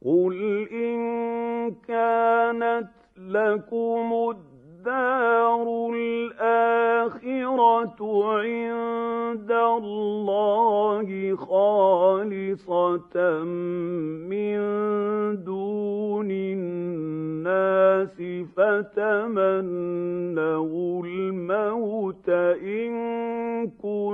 قل إن كانت لكم الدار الآخرة عند الله خالصة من دون الناس فتمنوا الموت إن كنتم